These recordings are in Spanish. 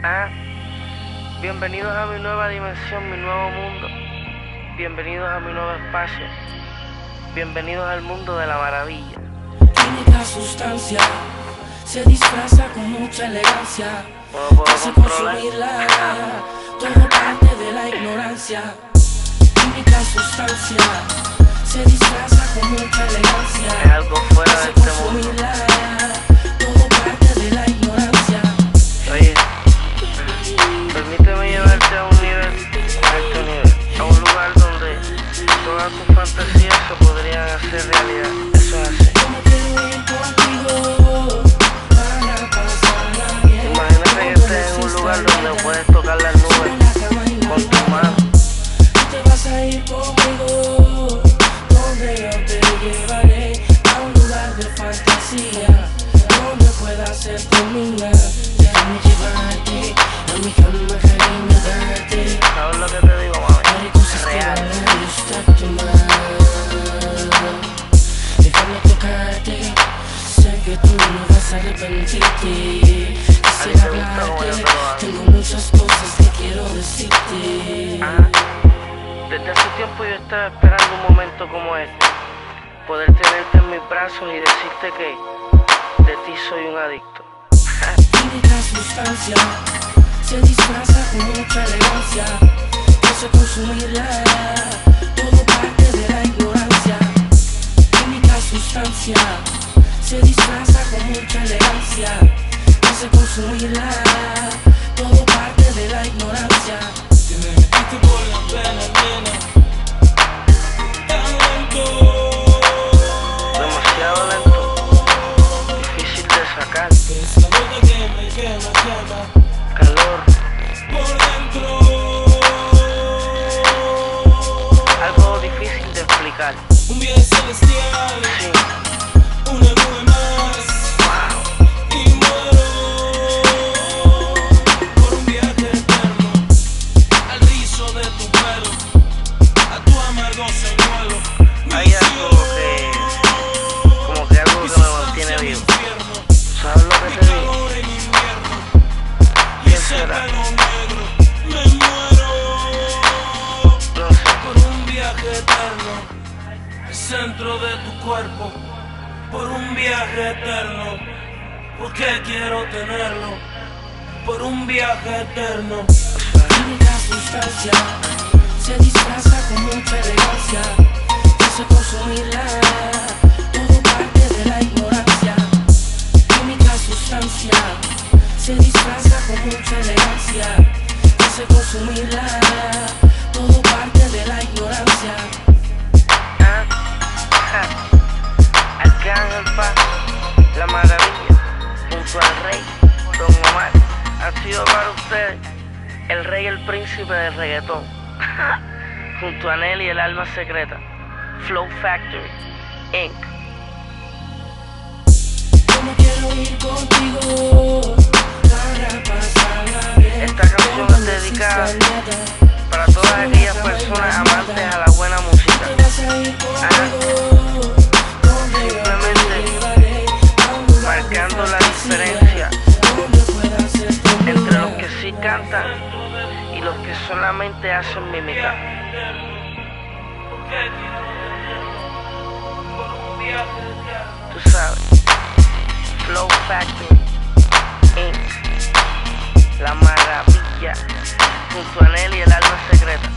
Ah, bienvenidos a mi nueva dimensión, mi nuevo mundo. Bienvenidos a mi nuevo espacio. Bienvenidos al mundo de la maravilla. Química sustancia se disfraza con mucha elegancia. No puedo Hace controlar. consumirla, todo parte de la ignorancia. Química sustancia se disfraza con mucha elegancia. Es algo fuera de Hace este mundo. consumirla, todo parte de la ignorancia. Oye, permíteme llevarte a un nivel, a un lugar donde todas tus fantasías se podrían hacer realidad. Eso es así. Yo me quiero ir contigo para pasarla bien. Imagínate que estés en un lugar donde puedes tocar las nubes con tu mano. Te vas a ir conmigo, donde yo te llevaré a un lugar de fantasía, donde puedas ser tu mía. Déjame llevarte a mi cama, cariño, darte. ¿Sabes lo que te digo, mami? Haré cosas que Real. van a gustarte más. Déjame tocarte, sé que tú no vas a arrepentirte. Quisiera hablarte, tengo muchas cosas que quiero decirte. Desde hace tiempo yo estaba esperando un momento como este, poder tenerte en mis brazos y decirte que de ti soy un adicto. Química sustancia se disfraza con mucha elegancia. Hace consumirla, todo parte de la ignorancia. Química sustancia se disfraza con mucha elegancia. Hace consumirla, todo parte de la ignorancia. Te me metiste por la pena, nena. Tan lento, Demasiado lento, difícil de sacar, esa boca que me quema calor, por dentro. algo difícil de explicar. Un viaje celestial, Sí, una nube más. wow, Y muero por un viaje eterno, al rizo de tu pelo, a tu amargo señuelo. hay algo como que algo que me mantiene vivo. ¿Sabes lo que te digo? Calor en invierno, y ¿Qué ese será? pelo negro, me muero No sé, por un viaje eterno, el centro de tu cuerpo, por un viaje eterno, porque quiero tenerlo, por un viaje eterno. Química sustancia se disfraza con mucha elegancia. Hace consumirla, todo parte de la ignorancia. Química sustancia se disfraza con mucha elegancia. Hace consumirla, todo parte de la ignorancia. Arcángel Paz, la maravilla, junto al rey Don Omar, ha sido para ustedes el rey y el príncipe del reggaetón, junto a Nelly, el alma secreta, Flow Factory, Inc. Yo me quiero ir contigo para pasarla bien. Esta canción es dedicada para todas aquellas personas amantes a la buena música. Te vas a ir conmigo, donde yo te llevaré a un lugar de Marcando la fantasía, diferencia donde puedas ser tu entre los mía. que sí cantan y los que solamente hacen mímica. Tú sabes, Flow Factory, Inc. La maravilla, junto a Nelly, el alma secreta.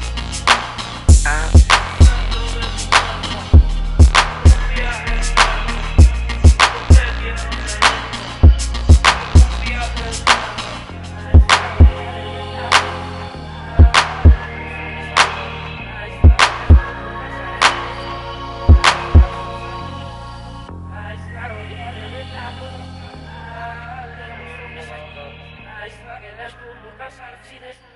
Las